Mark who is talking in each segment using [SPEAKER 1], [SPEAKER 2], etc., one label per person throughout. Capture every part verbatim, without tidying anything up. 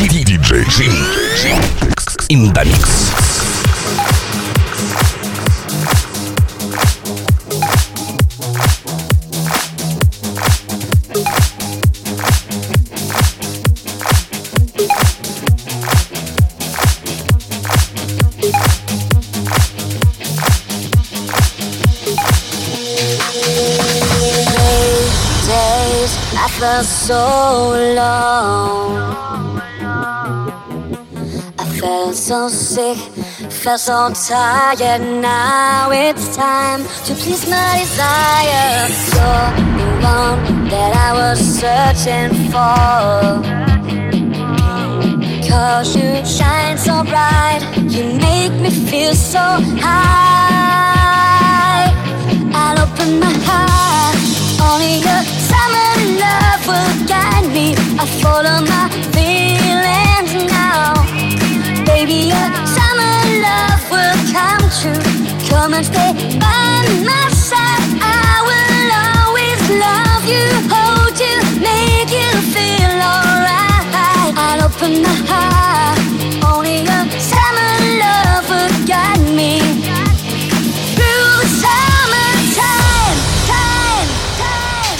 [SPEAKER 1] D J Jimmy in the mix.
[SPEAKER 2] felt so long. I felt so sick, felt so tired. Now it's time to please my desire. You're the one that I was searching for. Cause you shine so bright, you make me feel so high. I'll open my heart, only your summer love will guide me. I follow my feelings now. Baby, your summer love will come true. Come and stay by my side. I will always love you, hold you, make you feel alright. I'll open my heart, only your summer love will guide me through the summertime, time, time.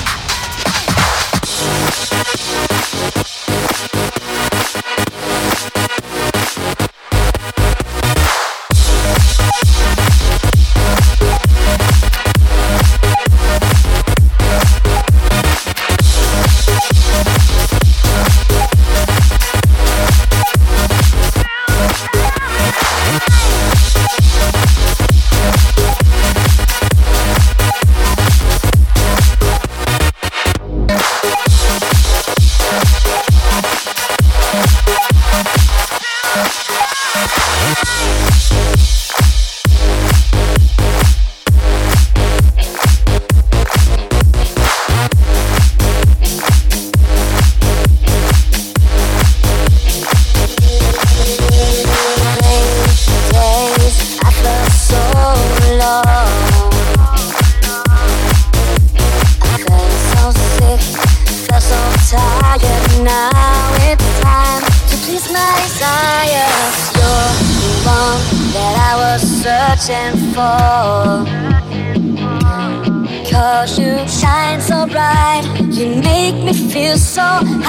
[SPEAKER 2] Cause you shine so bright, you make me feel so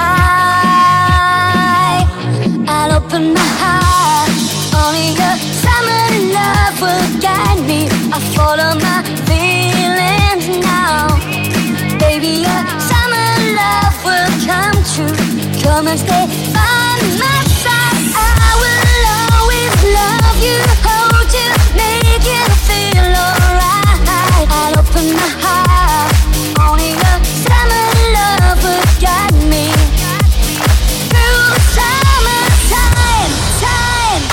[SPEAKER 2] high. I'll open my heart, only your summer love will guide me. I follow my feelings now. Baby, your summer love will come true. Come and stay by my side. I will always love you, hold you, make you feel alright. I'll open my heart, only your summer love will guide me through the summertime, time.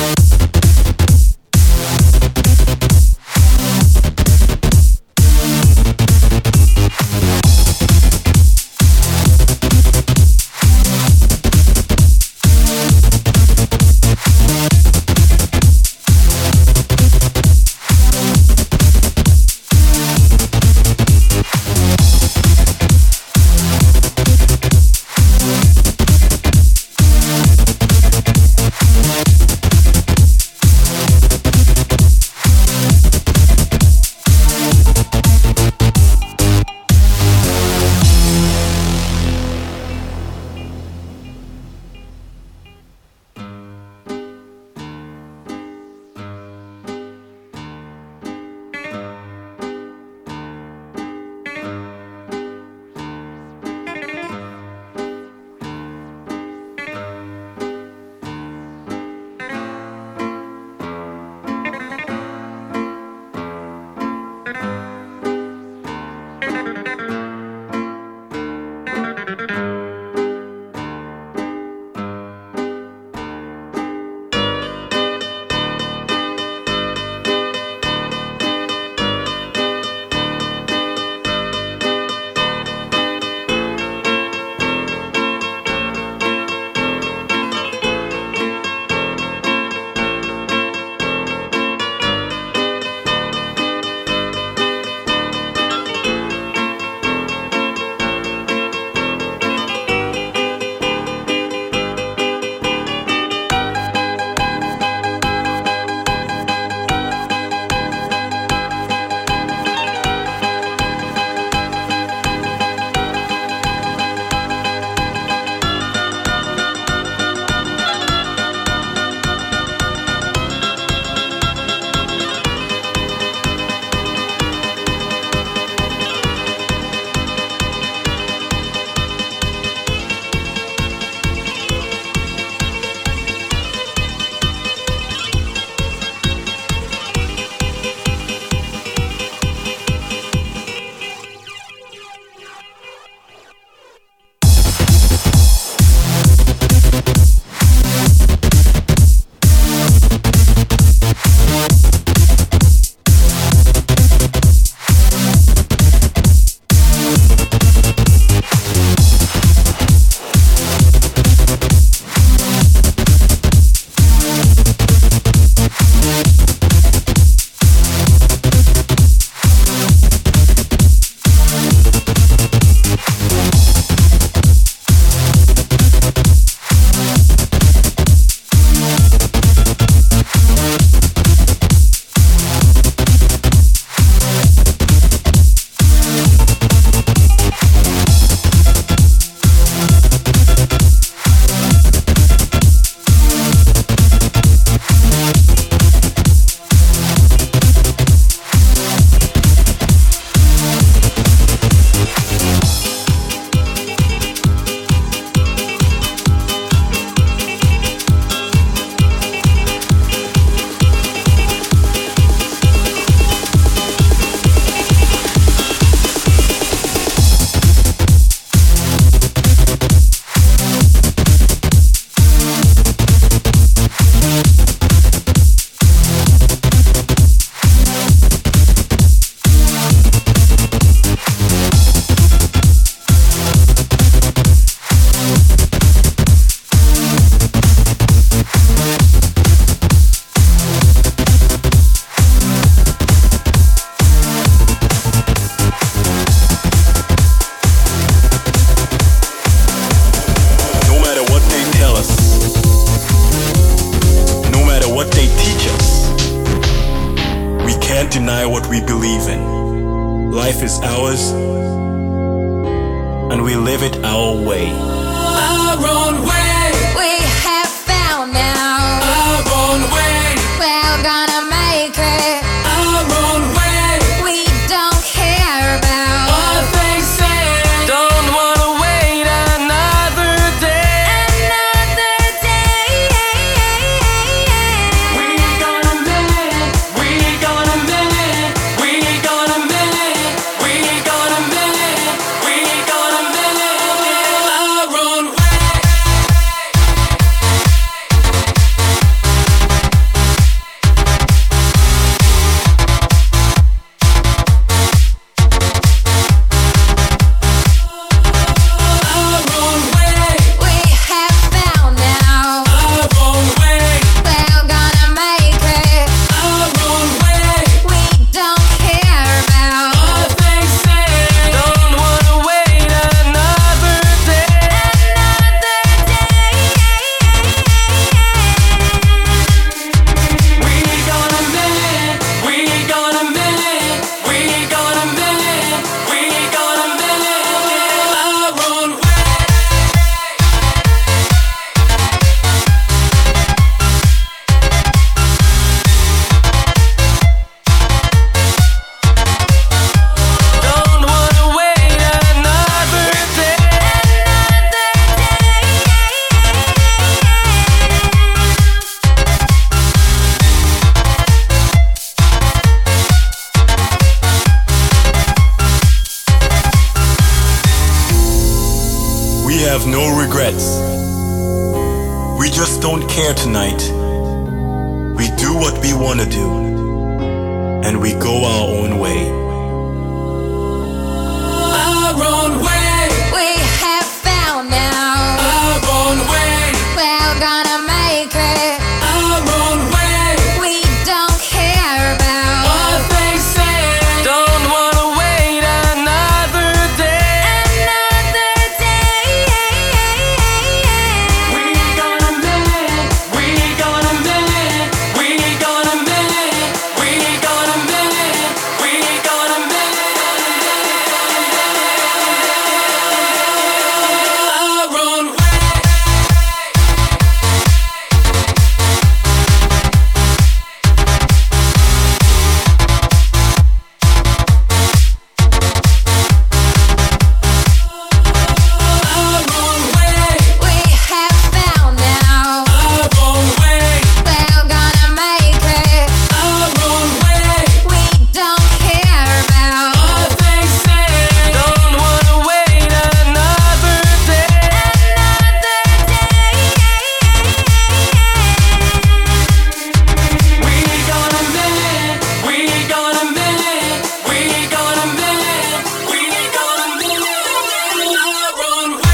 [SPEAKER 3] deny what we believe in. Life is ours, and we live it our way.
[SPEAKER 4] Our own way.
[SPEAKER 2] We have found now.
[SPEAKER 4] Our own way.
[SPEAKER 2] We're gonna make it.
[SPEAKER 4] Our own way.
[SPEAKER 2] We don't care about
[SPEAKER 4] what they say. Don't wanna wait another day.
[SPEAKER 2] Another day.
[SPEAKER 4] We gonna make it. We gonna make it. We gonna make it. We gonna make it. We gonna make it. Our own way.
[SPEAKER 3] have no regrets. We just don't care tonight. We do what we want to do, and we go our own way.
[SPEAKER 4] Our own way.
[SPEAKER 2] We have found now.
[SPEAKER 4] Our own way.
[SPEAKER 2] We're gonna make it.
[SPEAKER 4] Our own way.
[SPEAKER 2] We don't care about
[SPEAKER 4] What they say. Don't wanna wait another day.
[SPEAKER 2] another day.
[SPEAKER 4] We gonna make. We gonna make. We gonna make. We gonna make. We gonna make. Our own way. Our own way.
[SPEAKER 2] We have found now.
[SPEAKER 4] Our own way.
[SPEAKER 2] We're gonna make it.
[SPEAKER 4] Our own way.
[SPEAKER 2] We don't care about
[SPEAKER 4] What they say. Don't wanna wait another day.
[SPEAKER 2] another day.
[SPEAKER 4] We gonna make. We gonna make. We gonna make. We gonna make our own way.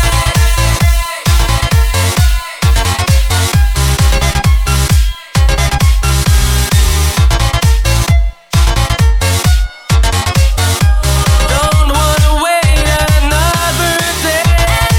[SPEAKER 4] Don't wanna wait another day.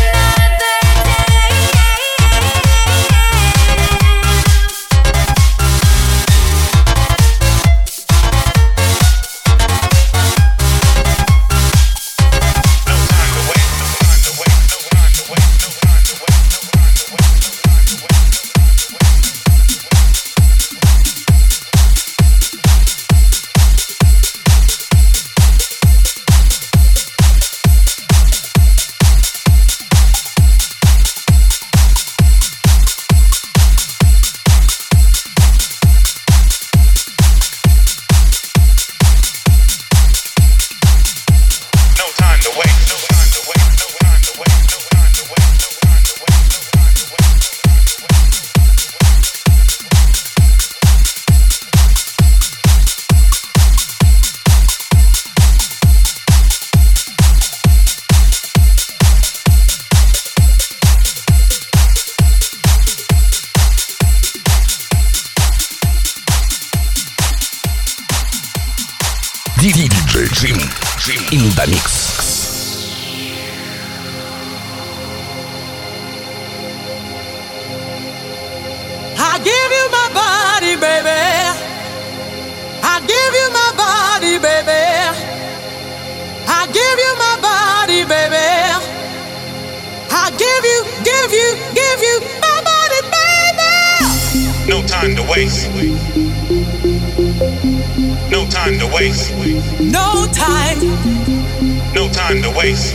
[SPEAKER 5] No time to wait. No time to wait. No time to wait. No time to wait. No time to wait. No time to wait.
[SPEAKER 1] D J Jim, Jim in the mix.
[SPEAKER 6] I give you my body, baby. I give you my body, baby. I give you my body, baby. I give you, give you, give you my body, baby.
[SPEAKER 5] No time to waste. No time to waste.
[SPEAKER 6] No time,
[SPEAKER 5] No time to waste.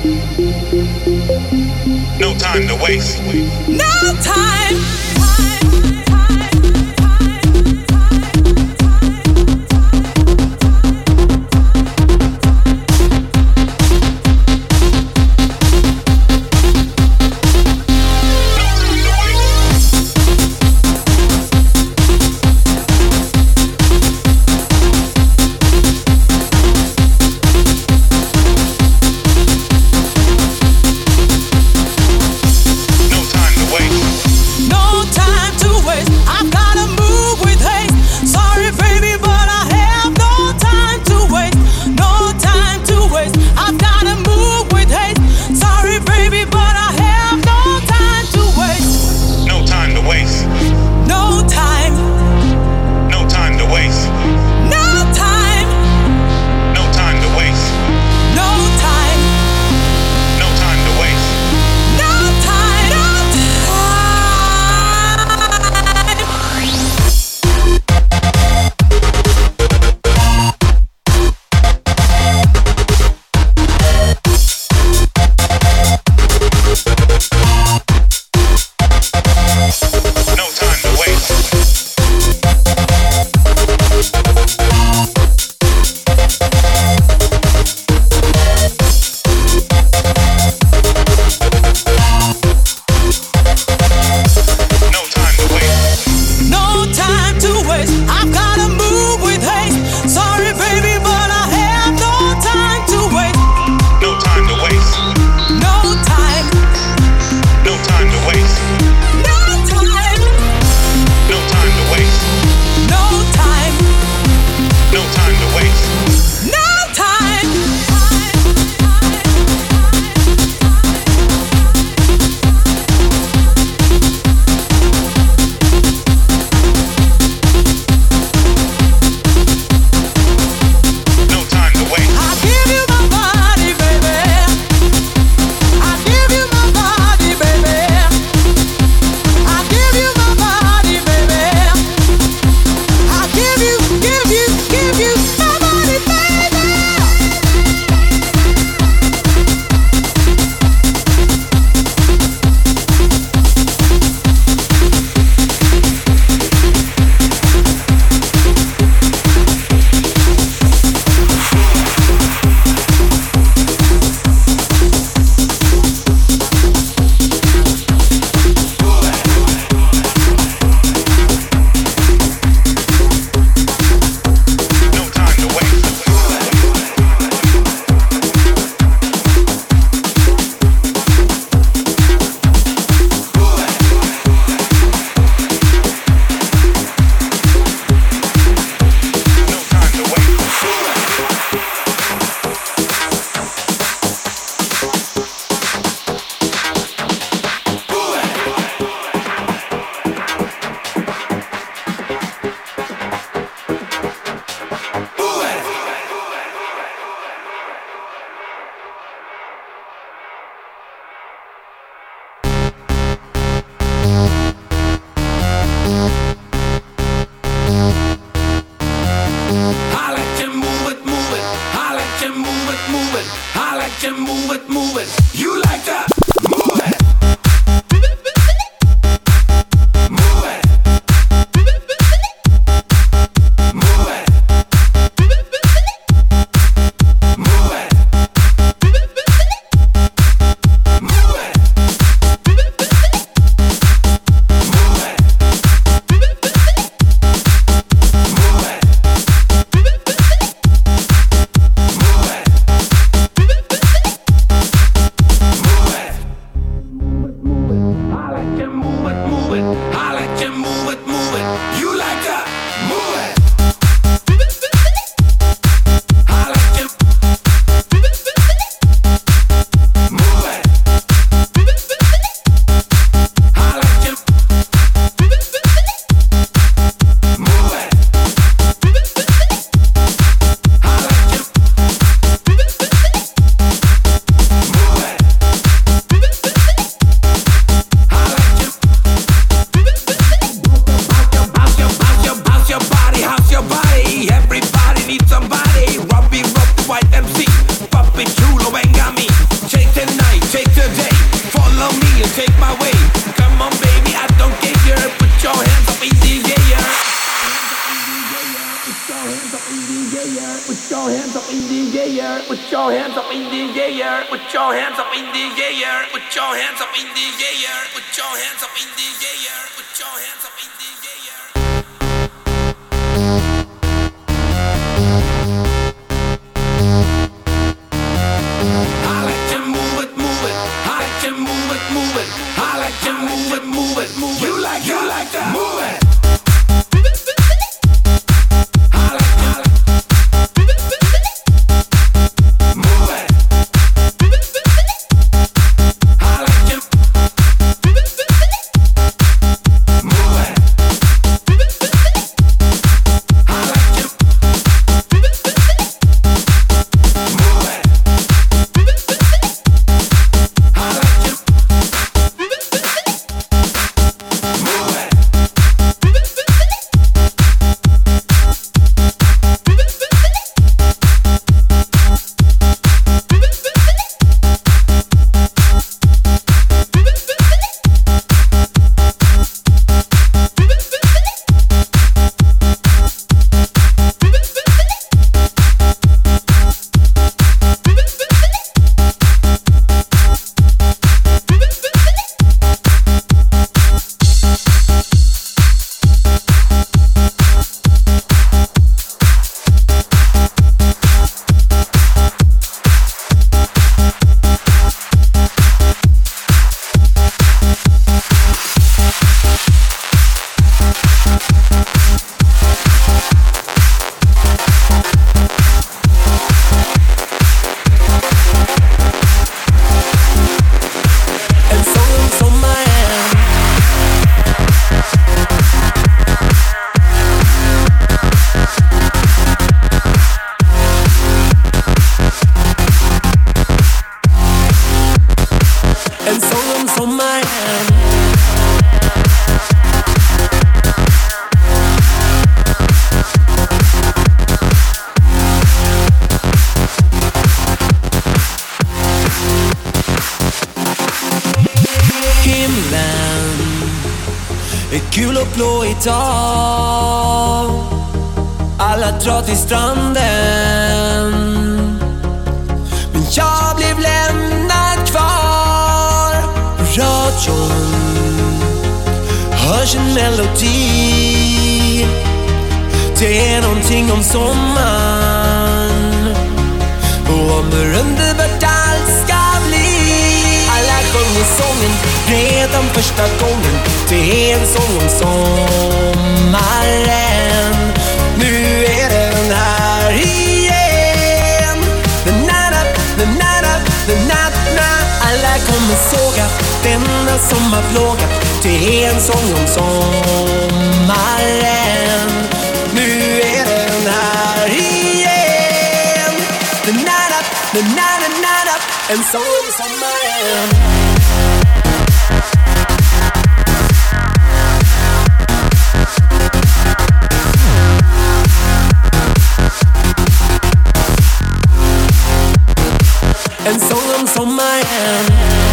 [SPEAKER 5] No time to waste.
[SPEAKER 6] no time.
[SPEAKER 5] No time to waste.
[SPEAKER 6] No
[SPEAKER 7] Gul och blå idag. Alla drar till stranden, men jag blev lämnad kvar. På radion hörs en melodi. Det är någonting om sommaren och om hur underbart allt ska bli. Alla sjunger sången redan första gången. Det är en sång om sommaren. Nu är den här igen. Na-na-na, na-na-na, na-na-na. Alla kommer såga denna sommarplåga. Det är en sång om sommaren. Nu är den här igen. Na-na-na, na-na-na, en sång om sommaren. En sång om sommaren.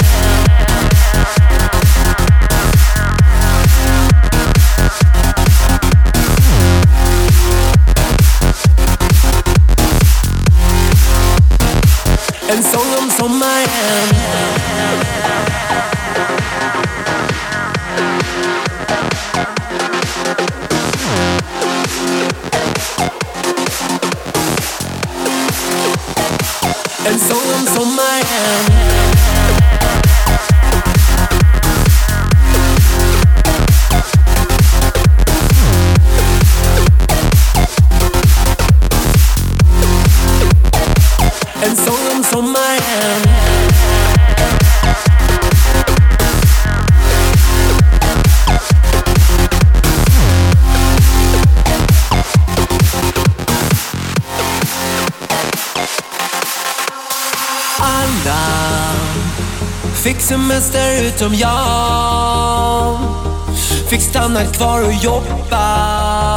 [SPEAKER 7] En sång om sommaren. En sång om sommaren. En sång om sommaren. Alla fick semester utom jag. Fick stanna kvar och jobba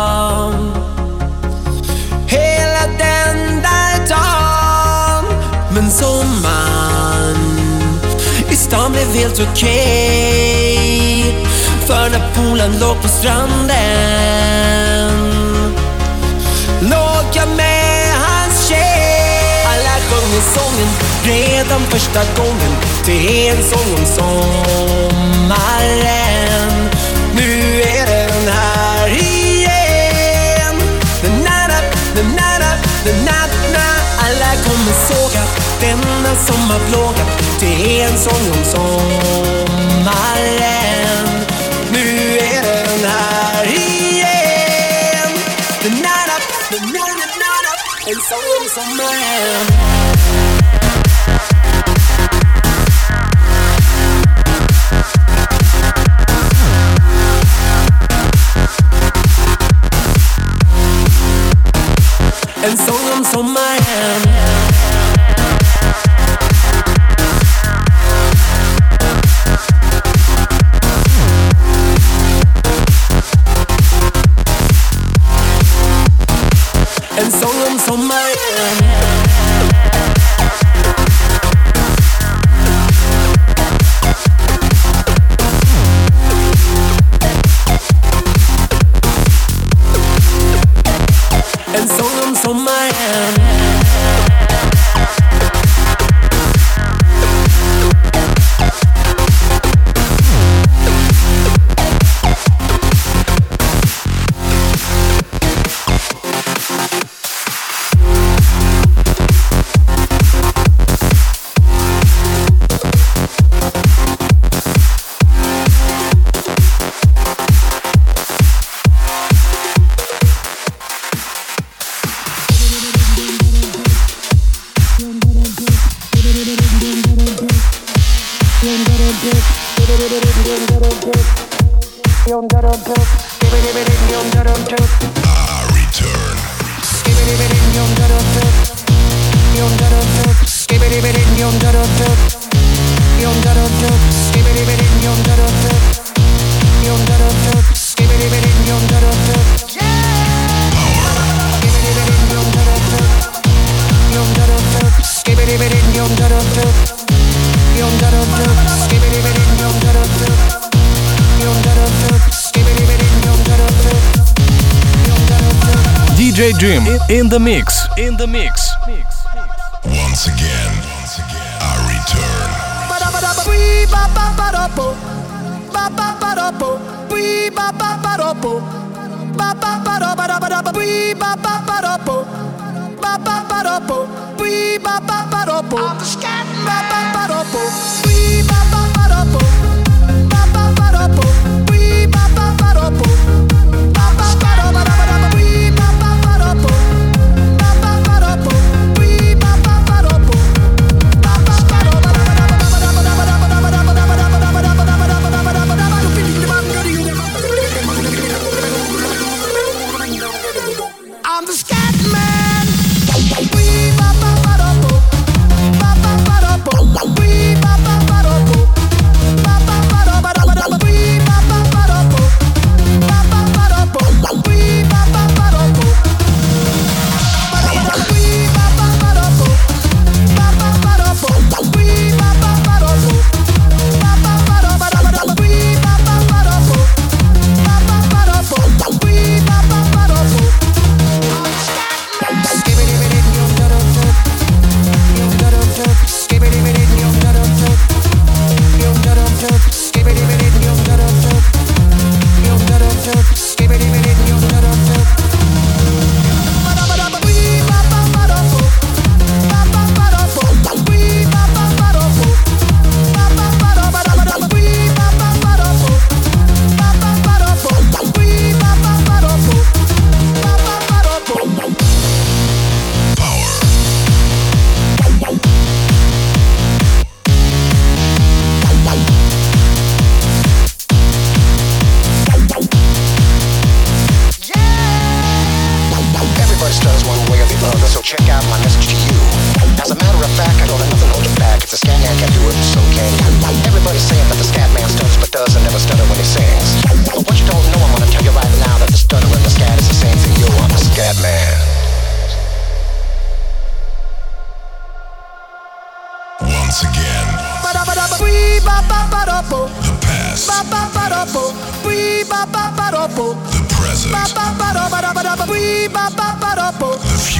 [SPEAKER 7] hela den där dagen. Men sommaren i stan blev helt okej. För när poolen låg på stranden sången redan första gången. Det är en sång om sommaren. Nu är den här igen. Na-na, na-na, na-na. Alla kommer såga denna sommarplåga. Det är en sång om sommaren. Nu är den här igen. Na-na, na-na, na-na. En sång om sommaren. En sång om sommaren. En sång om sommaren. En sång om sommaren.
[SPEAKER 1] D J Jim in the mix. In the mix.
[SPEAKER 5] Once again, I return.
[SPEAKER 7] I'm the scat man.
[SPEAKER 5] The present. The future.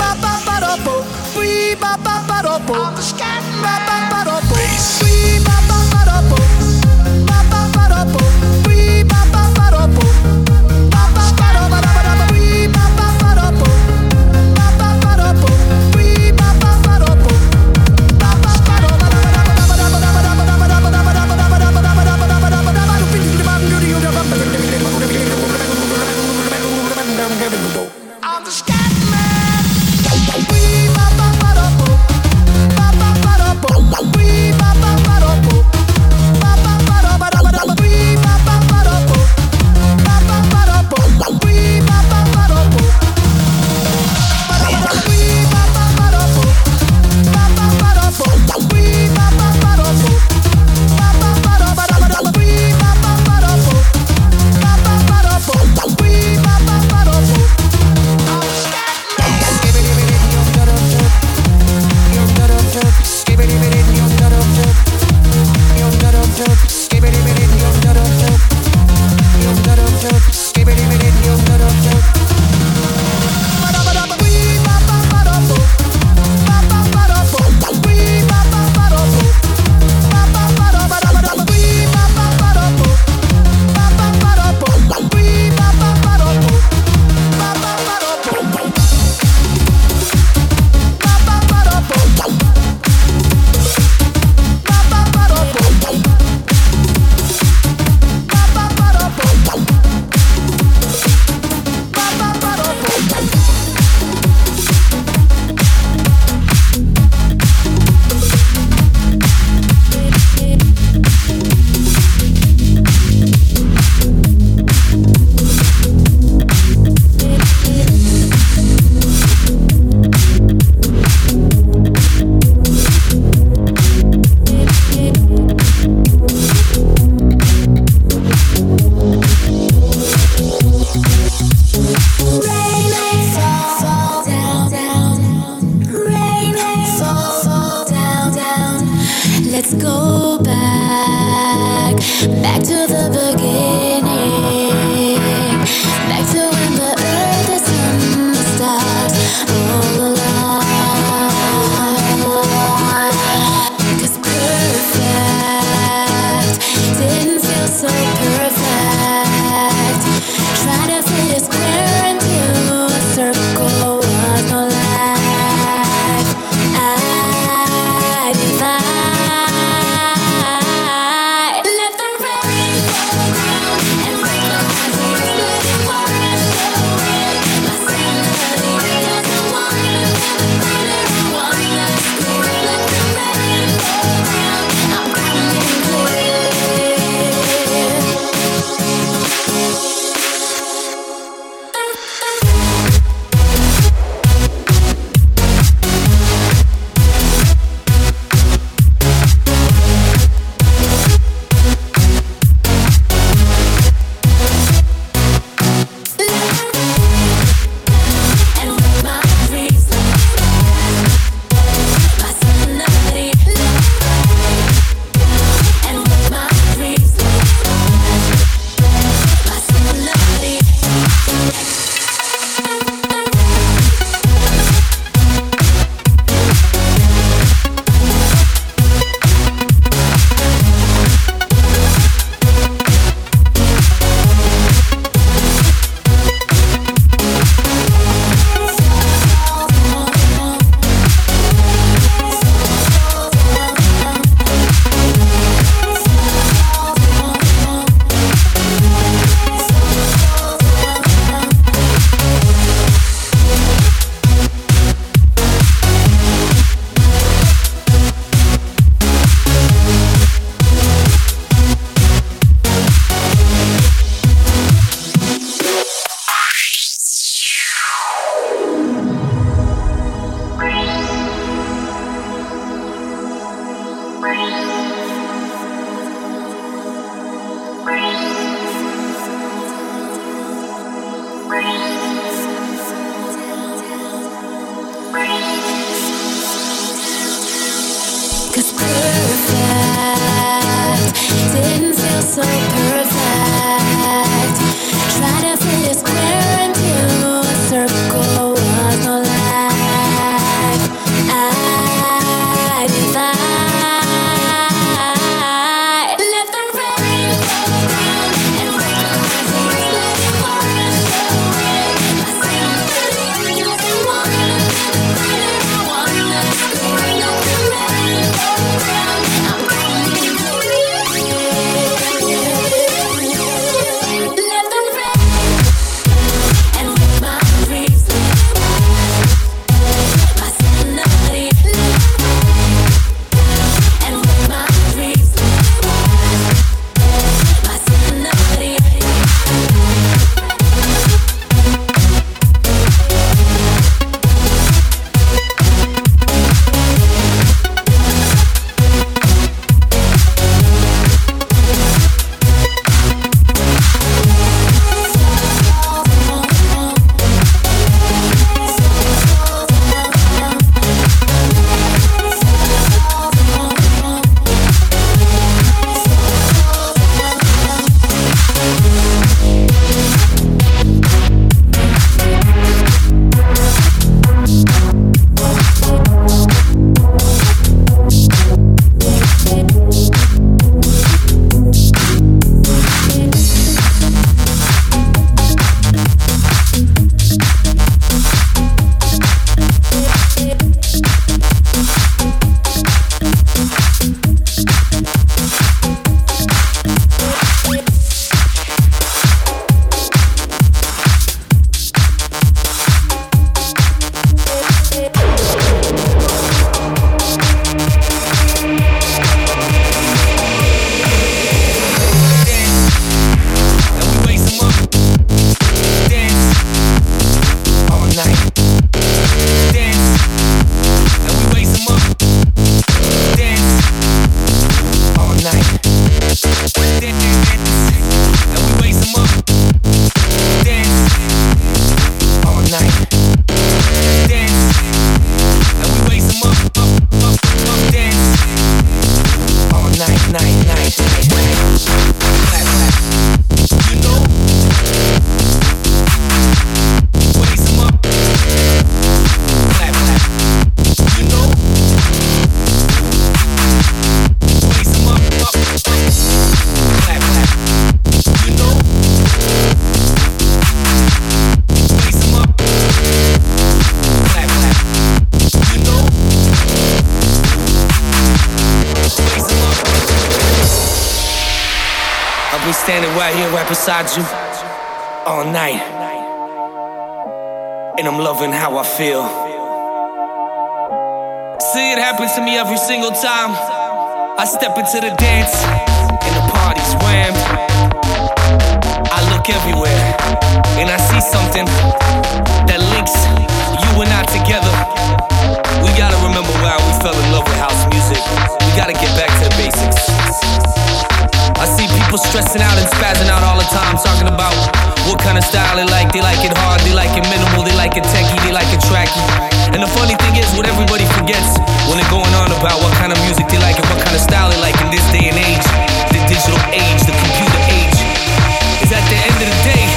[SPEAKER 2] so perfect. Try to fit it square into a circle was no lie.
[SPEAKER 7] standing right here, right beside you, all night. And I'm loving how I feel. See, it happens to me every single time I step into the dance and the party's rammed. I look everywhere and I see something that links you and I together. We gotta remember why we fell in love with house music. We gotta get back to the basics. I see people stressing out and spazzing out all the time, talking about what kind of style they like. They like it hard, they like it minimal, they like it techie, they like it tracky. And the funny thing is, what everybody forgets when they're going on about what kind of music they like and what kind of style they like in this day and age, the digital age, the computer age, is at the end of the day,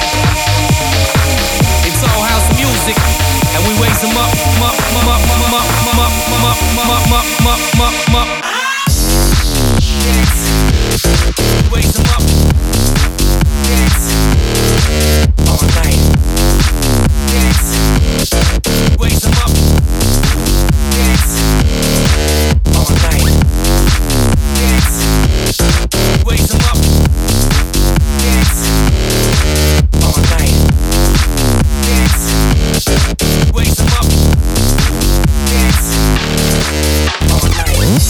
[SPEAKER 7] it's all house music, and we raise them up, up, up, up, up, up, up, up, up, up, up, up, up. Dance, raise them up, dance, all night. Dance, raise them up, dance, all night. Dance, raise them up, dance, all night. Dance, raise them up, dance, all night.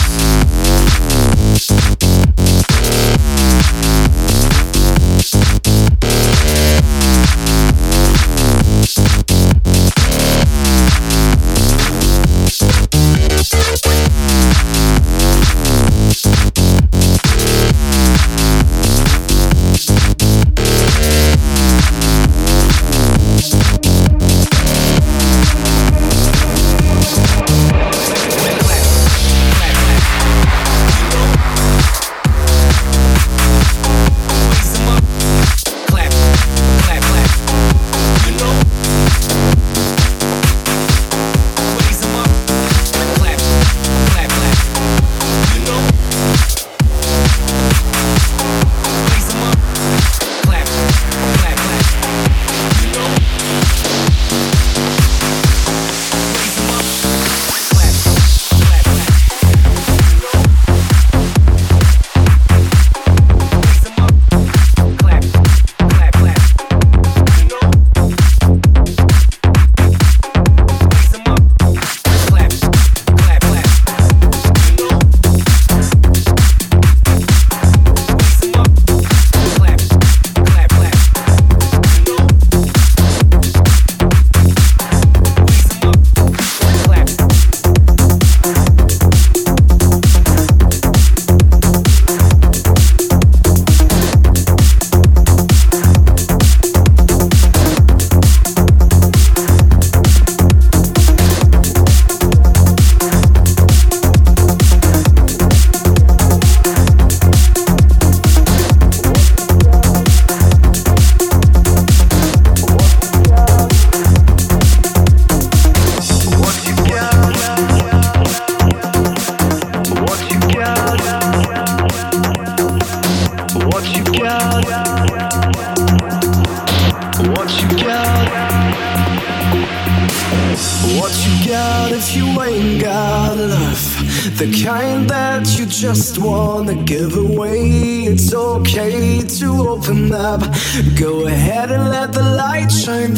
[SPEAKER 8] Just wanna give away. It's okay to open up. Go ahead and let the light shine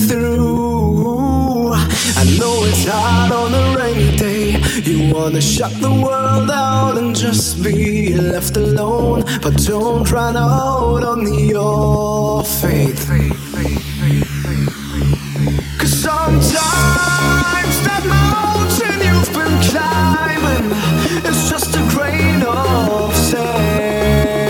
[SPEAKER 8] through. I know it's hard on a rainy day. You wanna shut the world out and just be left alone, but don't run out on your faith. Cause sometimes that mountain you've been climbing is just a grain of sand.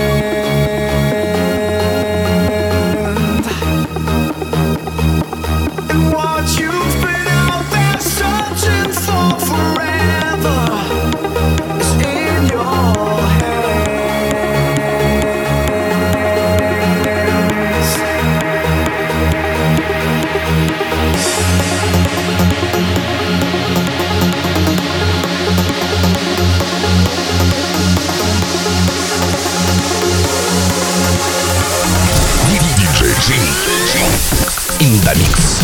[SPEAKER 8] And what you've been out there searching for forever is in your hands.
[SPEAKER 1] In the mix.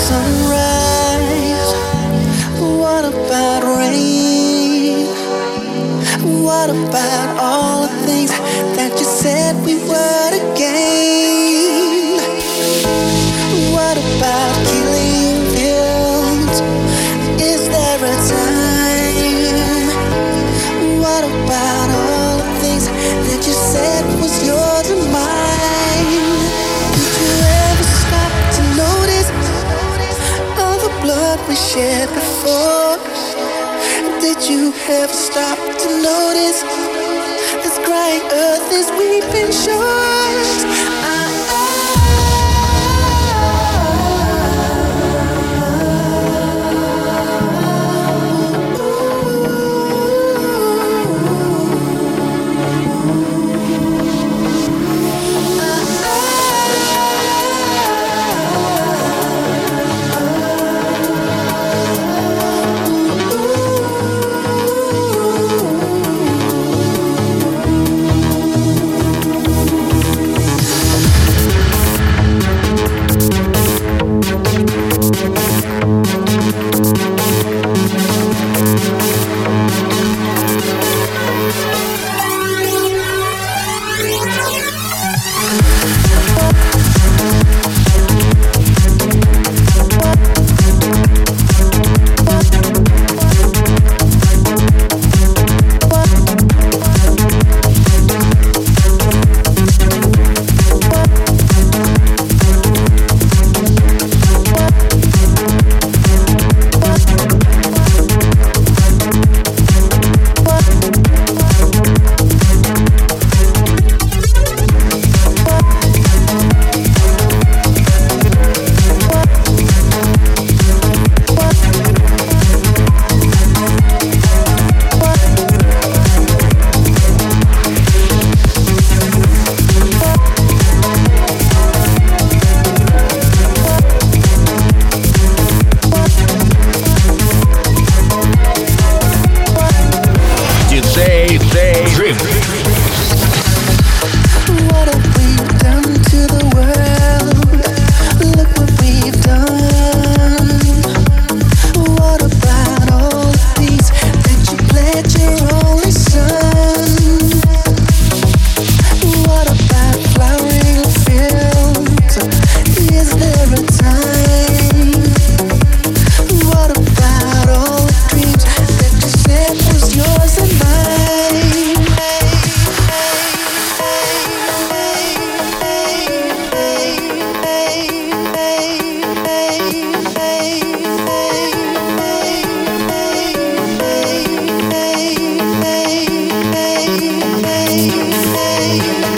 [SPEAKER 7] sunrise? What about rain? What about all the things that you said we would again? What about killing fields? Is there a time? What about all the things that you said was yours and mine? Did you ever stop to notice all the blood we shed before? Did you ever stop to notice this crying earth is weeping shores?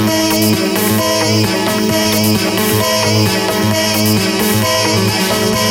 [SPEAKER 9] Hey, hey, hey, hey.